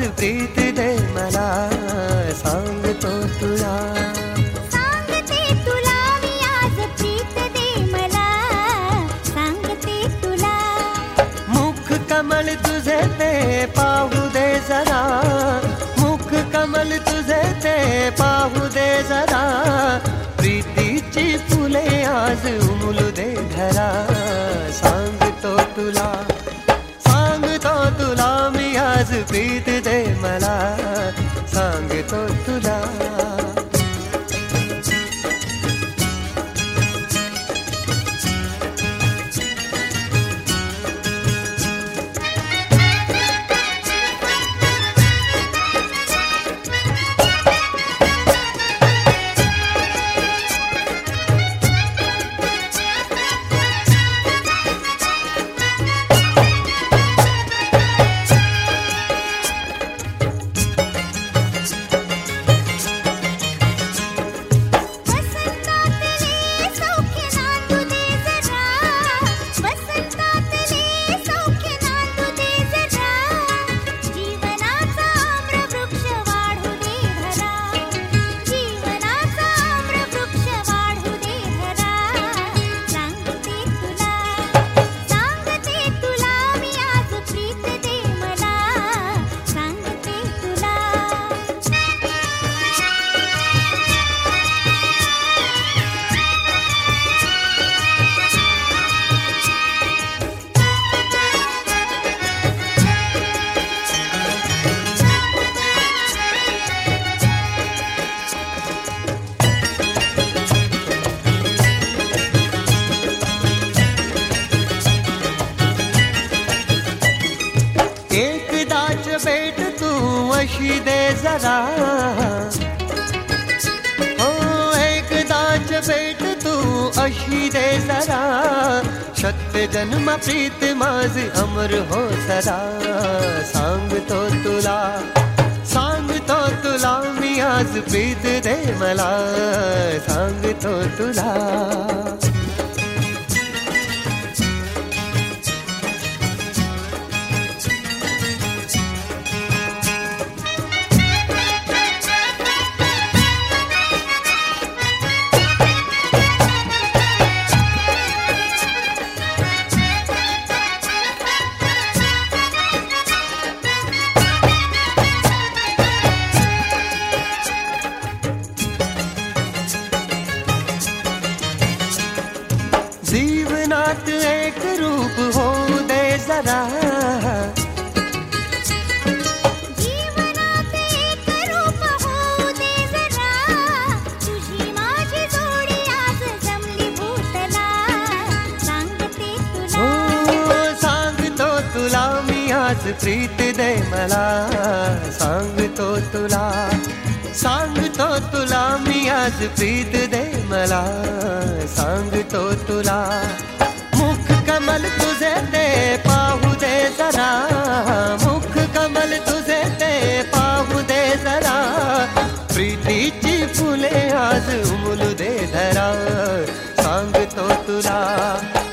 प्रीत दे मला, सांगतो तुला. सांगते तुला मी आज प्रीत दे मला, सांगते तुला. मुख कमल तुझे ते पाहू दे जरा, मुख कमल तुझे ते पाहू दे जरा. प्रीतीची फुले आज उमलू दे घरा, सांगतो तुला. सांगतो तुला मी आज प्रीत दे मला, सांगतो तुला. एकदाच भेट तू अशी दे जरा, हो एकदाच भेट तू अशी दे जरा. सत्य जन्म प्रीत माझी अमर हो सदा, सांगतो तुला. सांगतो तुला मी आज प्रीत दे मला, सांगतो तुला. जीवनात एक रूप होऊ दे जरा, जीवनात एक रूप होऊ दे जरा. तुझी माझी जोडी आज जमली भूतला, सांगते तुला. हो सांगतो तुला मी आज प्रीत दे मला, सांगतो तुला. सांगतो तुला मी आज प्रीत दे मला, सांगतो तुला. मुख कमल तुझे ते पाहू दे जरा, मुख कमल तुझे ते पाहू दे जरा. प्रीतीची फुले आज उमलू दे धरा, सांगतो तुला.